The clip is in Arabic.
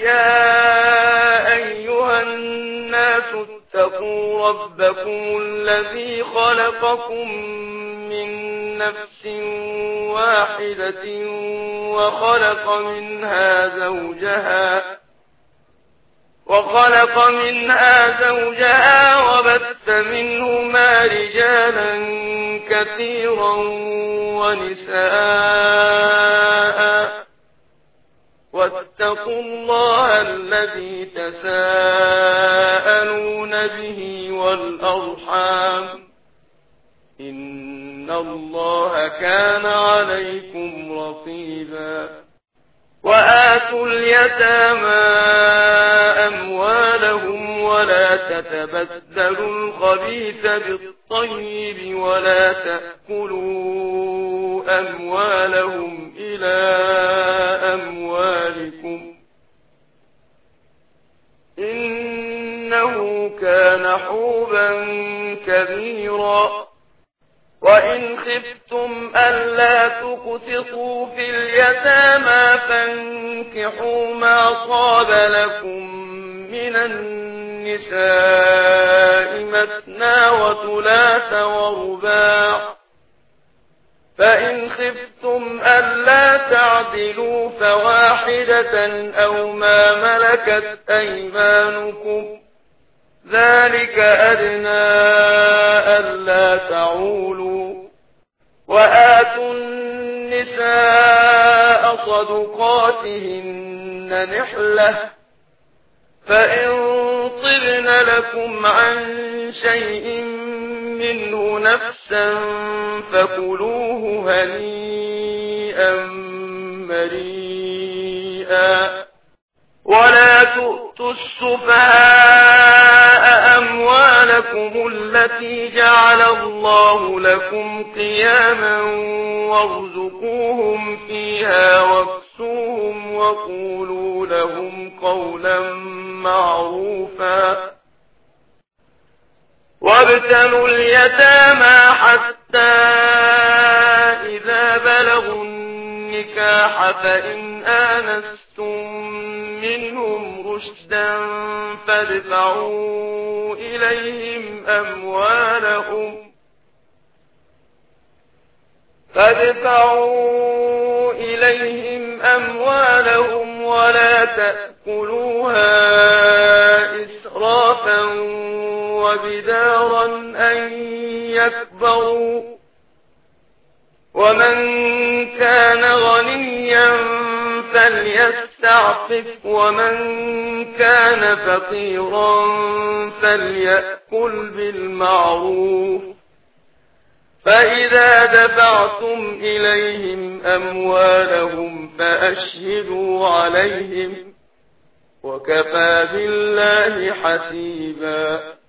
يا أيها الناس اتقوا ربكم الذي خلقكم من نفس واحدة وخلق منها زوجها وبث منهما رجالا كثيرا ونساء واتقوا الله الذي تساءلون به والأرحام إن الله كان عليكم رقيبا وآتوا اليتامى أموالهم ولا تتبدلوا الخبيث بالطيب ولا تأكلوا أموالهم إلى أموالكم إنه كان حوبا كبيرا وإن خفتم ألا تقسطوا في اليتامى فانكحوا ما طاب لكم من النساء مثنى وثلاث ورباع فإن خفتم ألا تعدلوا فواحدة أو ما ملكت أيمانكم ذلك أدنى ألا تعولوا وآتوا النساء صدقاتهن نحلة فإن طبن لكم عن شيء منه نفسا فكلوه هنيئا مريئا ولا تؤتوا السفهاء أموالكم التي جعل الله لكم قياما وارزقوهم فيها واكسوهم وقولوا لهم قولا معروفا وابتلوا اليتامى حتى إذا بلغوا النكاح فإن آنستم منهم رشدا فادفعوا إليهم أموالهم ولا تأكلوها إسرافا وبدارا أن يكبروا ومن كان غنيا فليستعفف ومن كان فقيرا فليأكل بالمعروف فإذا دفعتم إليهم أموالهم فأشهدوا عليهم وكفى بالله حسيبا